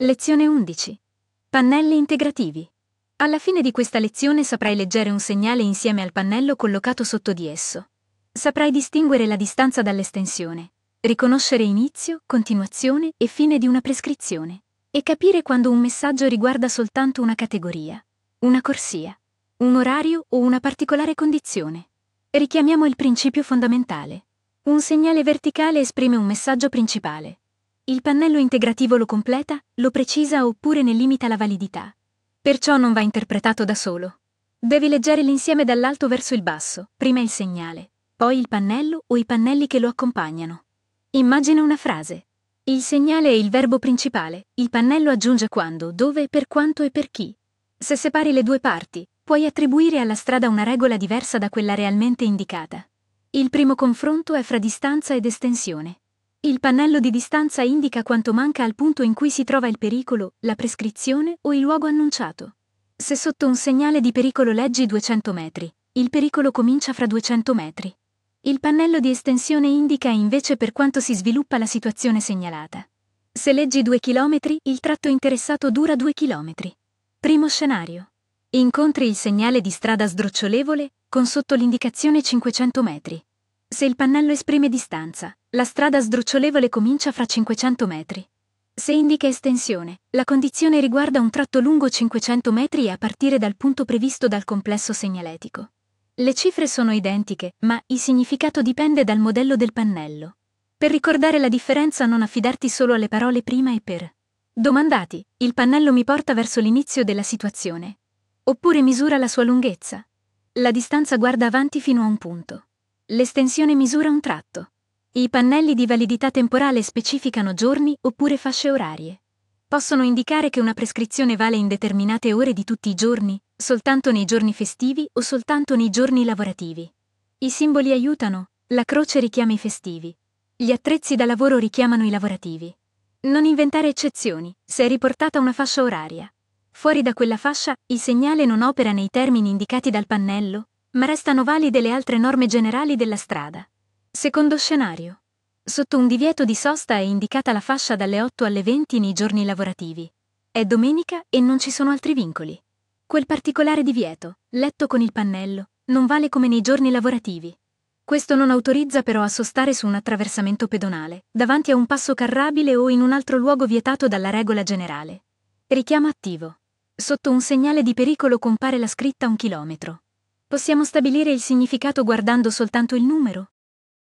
Lezione 11. Pannelli integrativi. Alla fine di questa lezione saprai leggere un segnale insieme al pannello collocato sotto di esso. Saprai distinguere la distanza dall'estensione, riconoscere inizio, continuazione e fine di una prescrizione, e capire quando un messaggio riguarda soltanto una categoria, una corsia, un orario o una particolare condizione. Richiamiamo il principio fondamentale. Un segnale verticale esprime un messaggio principale. Il pannello integrativo lo completa, lo precisa oppure ne limita la validità. Perciò non va interpretato da solo. Devi leggere l'insieme dall'alto verso il basso, prima il segnale, poi il pannello o i pannelli che lo accompagnano. Immagina una frase. Il segnale è il verbo principale, il pannello aggiunge quando, dove, per quanto e per chi. Se separi le due parti, puoi attribuire alla strada una regola diversa da quella realmente indicata. Il primo confronto è fra distanza ed estensione. Il pannello di distanza indica quanto manca al punto in cui si trova il pericolo, la prescrizione o il luogo annunciato. Se sotto un segnale di pericolo leggi 200 metri, il pericolo comincia fra 200 metri. Il pannello di estensione indica invece per quanto si sviluppa la situazione segnalata. Se leggi 2 chilometri, il tratto interessato dura 2 chilometri. Primo scenario. Incontri il segnale di strada sdrucciolevole con sotto l'indicazione 500 metri. Se il pannello esprime distanza, la strada sdrucciolevole comincia fra 500 metri. Se indica estensione, la condizione riguarda un tratto lungo 500 metri a partire dal punto previsto dal complesso segnaletico. Le cifre sono identiche, ma il significato dipende dal modello del pannello. Per ricordare la differenza non affidarti solo alle parole prima e per. Domandati, il pannello mi porta verso l'inizio della situazione. Oppure misura la sua lunghezza. La distanza guarda avanti fino a un punto. L'estensione misura un tratto. I pannelli di validità temporale specificano giorni oppure fasce orarie. Possono indicare che una prescrizione vale in determinate ore di tutti i giorni, soltanto nei giorni festivi o soltanto nei giorni lavorativi. I simboli aiutano, la croce richiama i festivi. Gli attrezzi da lavoro richiamano i lavorativi. Non inventare eccezioni, se è riportata una fascia oraria. Fuori da quella fascia, il segnale non opera nei termini indicati dal pannello, ma restano valide le altre norme generali della strada. Secondo scenario. Sotto un divieto di sosta è indicata la fascia dalle 8 alle 20 nei giorni lavorativi. È domenica e non ci sono altri vincoli. Quel particolare divieto, letto con il pannello, non vale come nei giorni lavorativi. Questo non autorizza però a sostare su un attraversamento pedonale, davanti a un passo carrabile o in un altro luogo vietato dalla regola generale. Richiamo attivo. Sotto un segnale di pericolo compare la scritta 1 chilometro. Possiamo stabilire il significato guardando soltanto il numero?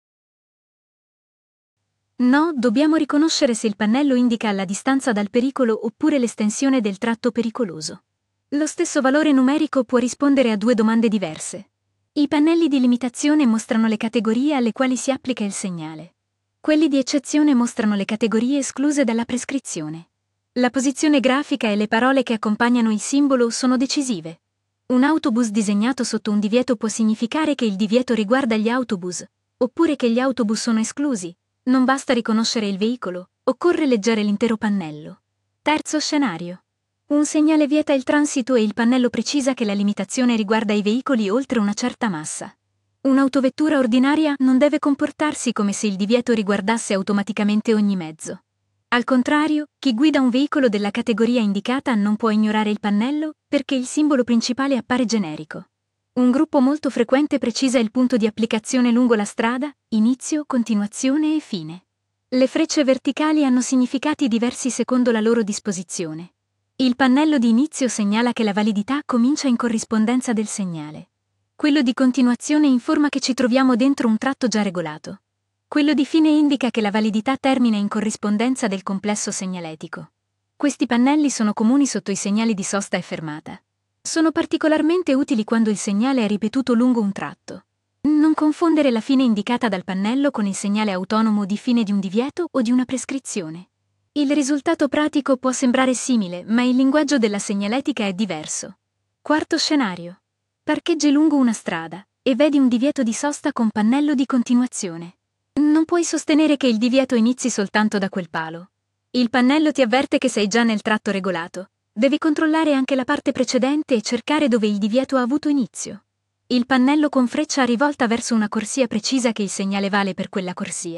No, dobbiamo riconoscere se il pannello indica la distanza dal pericolo oppure l'estensione del tratto pericoloso. Lo stesso valore numerico può rispondere a due domande diverse. I pannelli di limitazione mostrano le categorie alle quali si applica il segnale. Quelli di eccezione mostrano le categorie escluse dalla prescrizione. La posizione grafica e le parole che accompagnano il simbolo sono decisive. Un autobus disegnato sotto un divieto può significare che il divieto riguarda gli autobus, oppure che gli autobus sono esclusi. Non basta riconoscere il veicolo, occorre leggere l'intero pannello. Terzo scenario. Un segnale vieta il transito e il pannello precisa che la limitazione riguarda i veicoli oltre una certa massa. Un'autovettura ordinaria non deve comportarsi come se il divieto riguardasse automaticamente ogni mezzo. Al contrario, chi guida un veicolo della categoria indicata non può ignorare il pannello perché il simbolo principale appare generico. Un gruppo molto frequente precisa il punto di applicazione lungo la strada, inizio, continuazione e fine. Le frecce verticali hanno significati diversi secondo la loro disposizione. Il pannello di inizio segnala che la validità comincia in corrispondenza del segnale. Quello di continuazione informa che ci troviamo dentro un tratto già regolato. Quello di fine indica che la validità termina in corrispondenza del complesso segnaletico. Questi pannelli sono comuni sotto i segnali di sosta e fermata. Sono particolarmente utili quando il segnale è ripetuto lungo un tratto. Non confondere la fine indicata dal pannello con il segnale autonomo di fine di un divieto o di una prescrizione. Il risultato pratico può sembrare simile, ma il linguaggio della segnaletica è diverso. Quarto scenario. Parcheggi lungo una strada e vedi un divieto di sosta con pannello di continuazione. Non puoi sostenere che il divieto inizi soltanto da quel palo. Il pannello ti avverte che sei già nel tratto regolato. Devi controllare anche la parte precedente e cercare dove il divieto ha avuto inizio. Il pannello con freccia rivolta verso una corsia precisa che il segnale vale per quella corsia.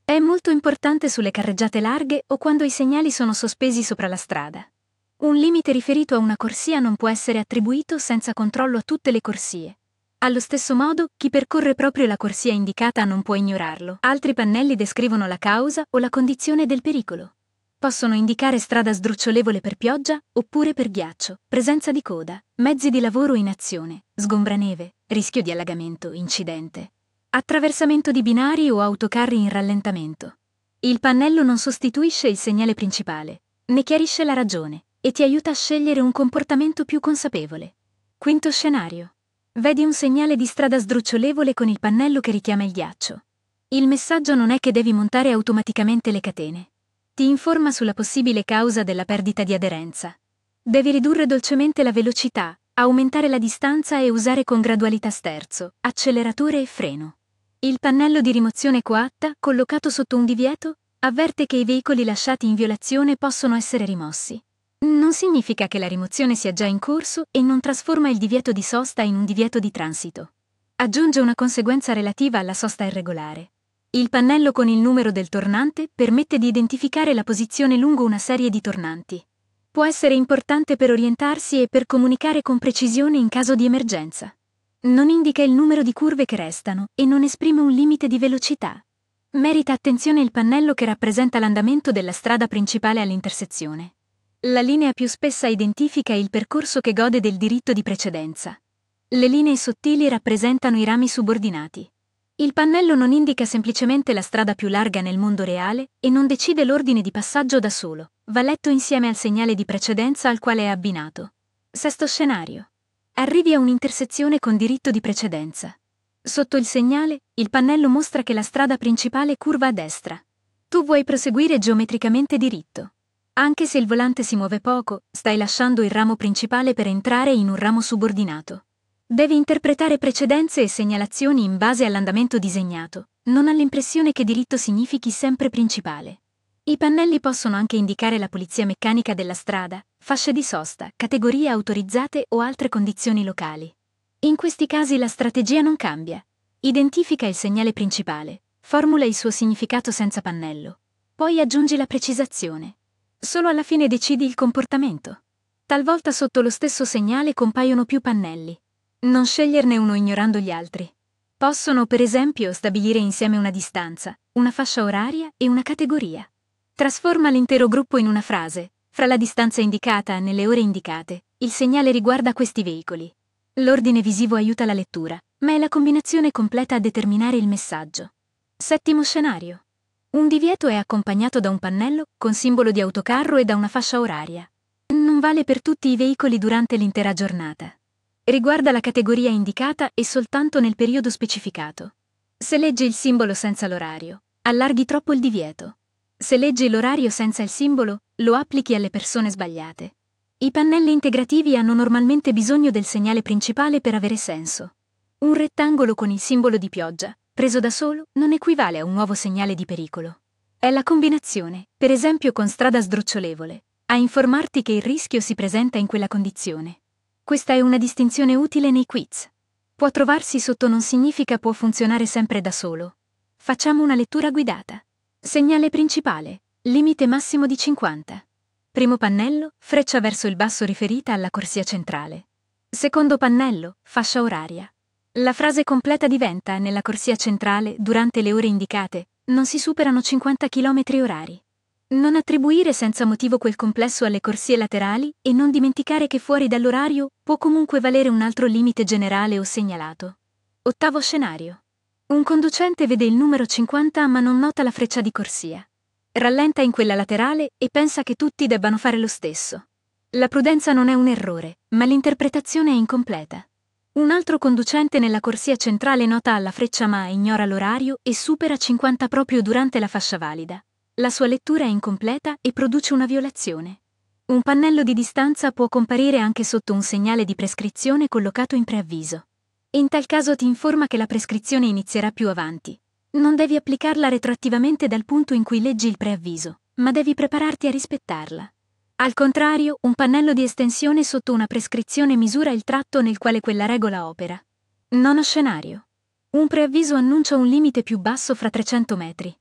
È molto importante sulle carreggiate larghe o quando i segnali sono sospesi sopra la strada. Un limite riferito a una corsia non può essere attribuito senza controllo a tutte le corsie. Allo stesso modo, chi percorre proprio la corsia indicata non può ignorarlo. Altri pannelli descrivono la causa o la condizione del pericolo. Possono indicare strada sdrucciolevole per pioggia oppure per ghiaccio, presenza di coda, mezzi di lavoro in azione, sgombraneve, rischio di allagamento, incidente, attraversamento di binari o autocarri in rallentamento. Il pannello non sostituisce il segnale principale, ne chiarisce la ragione e ti aiuta a scegliere un comportamento più consapevole. Quinto scenario. Vedi un segnale di strada sdrucciolevole con il pannello che richiama il ghiaccio. Il messaggio non è che devi montare automaticamente le catene. Ti informa sulla possibile causa della perdita di aderenza. Devi ridurre dolcemente la velocità, aumentare la distanza e usare con gradualità sterzo, acceleratore e freno. Il pannello di rimozione coatta, collocato sotto un divieto, avverte che i veicoli lasciati in violazione possono essere rimossi. Non significa che la rimozione sia già in corso e non trasforma il divieto di sosta in un divieto di transito. Aggiunge una conseguenza relativa alla sosta irregolare. Il pannello con il numero del tornante permette di identificare la posizione lungo una serie di tornanti. Può essere importante per orientarsi e per comunicare con precisione in caso di emergenza. Non indica il numero di curve che restano e non esprime un limite di velocità. Merita attenzione il pannello che rappresenta l'andamento della strada principale all'intersezione. La linea più spessa identifica il percorso che gode del diritto di precedenza. Le linee sottili rappresentano i rami subordinati. Il pannello non indica semplicemente la strada più larga nel mondo reale e non decide l'ordine di passaggio da solo, va letto insieme al segnale di precedenza al quale è abbinato. Sesto scenario. Arrivi a un'intersezione con diritto di precedenza. Sotto il segnale, il pannello mostra che la strada principale curva a destra. Tu vuoi proseguire geometricamente diritto. Anche se il volante si muove poco, stai lasciando il ramo principale per entrare in un ramo subordinato. Devi interpretare precedenze e segnalazioni in base all'andamento disegnato, non all'impressione che diritto significhi sempre principale. I pannelli possono anche indicare la pulizia meccanica della strada, fasce di sosta, categorie autorizzate o altre condizioni locali. In questi casi la strategia non cambia. Identifica il segnale principale, formula il suo significato senza pannello. Poi aggiungi la precisazione. Solo alla fine decidi il comportamento. Talvolta sotto lo stesso segnale compaiono più pannelli. Non sceglierne uno ignorando gli altri. Possono, per esempio, stabilire insieme una distanza, una fascia oraria e una categoria. Trasforma l'intero gruppo in una frase. Fra la distanza indicata nelle ore indicate, il segnale riguarda questi veicoli. L'ordine visivo aiuta la lettura, ma è la combinazione completa a determinare il messaggio. Settimo scenario. Un divieto è accompagnato da un pannello con simbolo di autocarro e da una fascia oraria. Non vale per tutti i veicoli durante l'intera giornata. Riguarda la categoria indicata e soltanto nel periodo specificato. Se leggi il simbolo senza l'orario, allarghi troppo il divieto. Se leggi l'orario senza il simbolo, lo applichi alle persone sbagliate. I pannelli integrativi hanno normalmente bisogno del segnale principale per avere senso. Un rettangolo con il simbolo di pioggia, preso da solo, non equivale a un nuovo segnale di pericolo. È la combinazione, per esempio con strada sdrucciolevole, a informarti che il rischio si presenta in quella condizione. Questa è una distinzione utile nei quiz. Può trovarsi sotto non significa può funzionare sempre da solo. Facciamo una lettura guidata. Segnale principale, limite massimo di 50. Primo pannello, freccia verso il basso riferita alla corsia centrale. Secondo pannello, fascia oraria. La frase completa diventa, nella corsia centrale, durante le ore indicate, non si superano 50 km orari. Non attribuire senza motivo quel complesso alle corsie laterali e non dimenticare che fuori dall'orario può comunque valere un altro limite generale o segnalato. Ottavo scenario. Un conducente vede il numero 50 ma non nota la freccia di corsia. Rallenta in quella laterale e pensa che tutti debbano fare lo stesso. La prudenza non è un errore, ma l'interpretazione è incompleta. Un altro conducente nella corsia centrale nota la freccia ma ignora l'orario e supera 50 proprio durante la fascia valida. La sua lettura è incompleta e produce una violazione. Un pannello di distanza può comparire anche sotto un segnale di prescrizione collocato in preavviso. In tal caso ti informa che la prescrizione inizierà più avanti. Non devi applicarla retroattivamente dal punto in cui leggi il preavviso, ma devi prepararti a rispettarla. Al contrario, un pannello di estensione sotto una prescrizione misura il tratto nel quale quella regola opera. Nono scenario. Un preavviso annuncia un limite più basso fra 300 metri.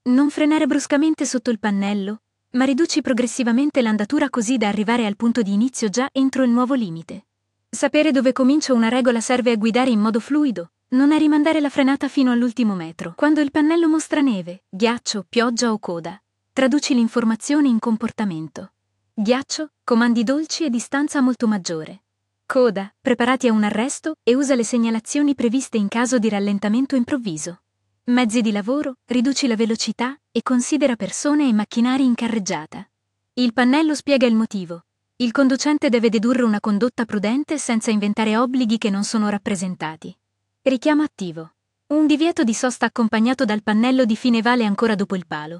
Non frenare bruscamente sotto il pannello, ma riduci progressivamente l'andatura così da arrivare al punto di inizio già entro il nuovo limite. Sapere dove comincia una regola serve a guidare in modo fluido, non a rimandare la frenata fino all'ultimo metro. Quando il pannello mostra neve, ghiaccio, pioggia o coda, traduci l'informazione in comportamento. Ghiaccio, comandi dolci e distanza molto maggiore. Coda, preparati a un arresto e usa le segnalazioni previste in caso di rallentamento improvviso. Mezzi di lavoro, riduci la velocità e considera persone e macchinari in carreggiata. Il pannello spiega il motivo. Il conducente deve dedurre una condotta prudente senza inventare obblighi che non sono rappresentati. Richiamo attivo. Un divieto di sosta accompagnato dal pannello di fine vale ancora dopo il palo.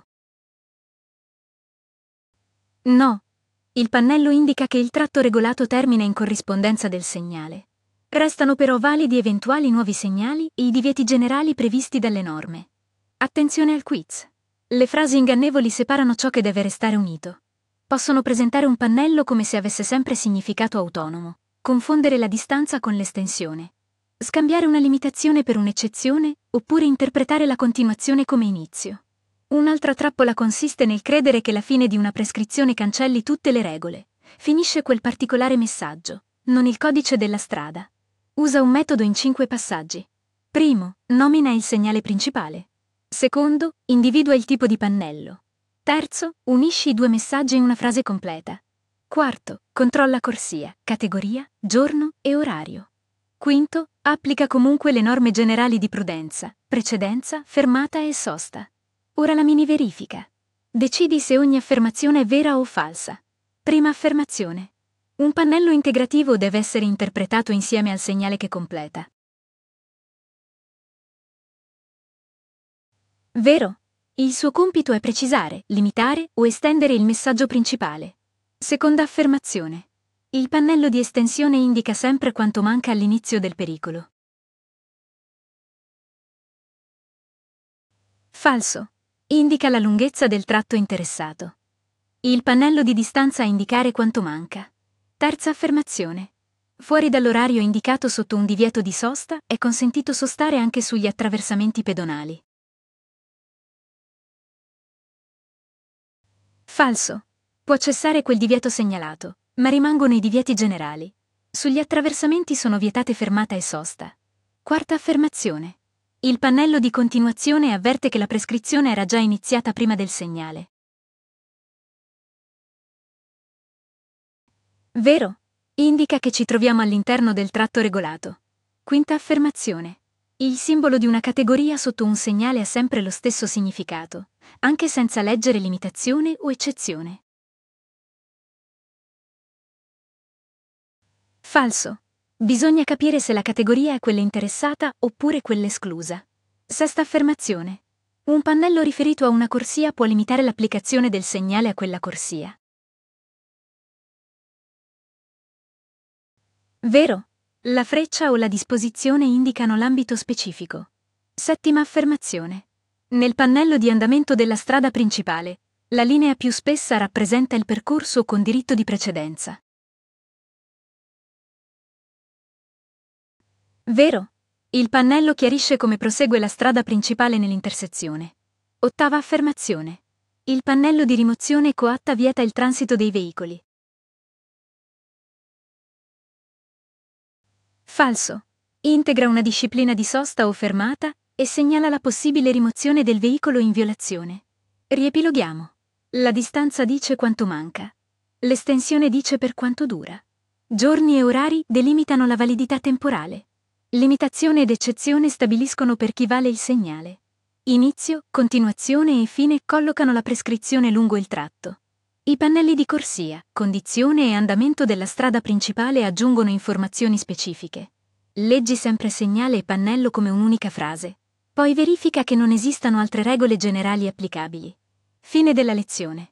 No. Il pannello indica che il tratto regolato termina in corrispondenza del segnale. Restano però validi eventuali nuovi segnali e i divieti generali previsti dalle norme. Attenzione al quiz. Le frasi ingannevoli separano ciò che deve restare unito. Possono presentare un pannello come se avesse sempre significato autonomo, confondere la distanza con l'estensione, scambiare una limitazione per un'eccezione oppure interpretare la continuazione come inizio. Un'altra trappola consiste nel credere che la fine di una prescrizione cancelli tutte le regole. Finisce quel particolare messaggio, non il codice della strada. Usa un metodo in 5 passaggi. Primo, nomina il segnale principale. Secondo, individua il tipo di pannello. Terzo, unisci i 2 messaggi in una frase completa. Quarto, controlla corsia, categoria, giorno e orario. Quinto, applica comunque le norme generali di prudenza, precedenza, fermata e sosta. Ora la mini verifica. Decidi se ogni affermazione è vera o falsa. Prima affermazione. Un pannello integrativo deve essere interpretato insieme al segnale che completa. Vero. Il suo compito è precisare, limitare o estendere il messaggio principale. Seconda affermazione. Il pannello di estensione indica sempre quanto manca all'inizio del pericolo. Falso. Indica la lunghezza del tratto interessato. Il pannello di distanza a indicare quanto manca. Terza affermazione. Fuori dall'orario indicato sotto un divieto di sosta è consentito sostare anche sugli attraversamenti pedonali. Falso. Può cessare quel divieto segnalato, ma rimangono i divieti generali. Sugli attraversamenti sono vietate fermata e sosta. Quarta affermazione. Il pannello di continuazione avverte che la prescrizione era già iniziata prima del segnale. Vero. Indica che ci troviamo all'interno del tratto regolato. Quinta affermazione. Il simbolo di una categoria sotto un segnale ha sempre lo stesso significato, anche senza leggere limitazione o eccezione. Falso. Bisogna capire se la categoria è quella interessata oppure quella esclusa. Sesta affermazione. Un pannello riferito a una corsia può limitare l'applicazione del segnale a quella corsia. Vero. La freccia o la disposizione indicano l'ambito specifico. Settima affermazione. Nel pannello di andamento della strada principale, la linea più spessa rappresenta il percorso con diritto di precedenza. Vero. Il pannello chiarisce come prosegue la strada principale nell'intersezione. Ottava affermazione. Il pannello di rimozione coatta vieta il transito dei veicoli. Falso. Integra una disciplina di sosta o fermata e segnala la possibile rimozione del veicolo in violazione. Riepiloghiamo. La distanza dice quanto manca. L'estensione dice per quanto dura. Giorni e orari delimitano la validità temporale. Limitazione ed eccezione stabiliscono per chi vale il segnale. Inizio, continuazione e fine collocano la prescrizione lungo il tratto. I pannelli di corsia, condizione e andamento della strada principale aggiungono informazioni specifiche. Leggi sempre segnale e pannello come un'unica frase. Poi verifica che non esistano altre regole generali applicabili. Fine della lezione.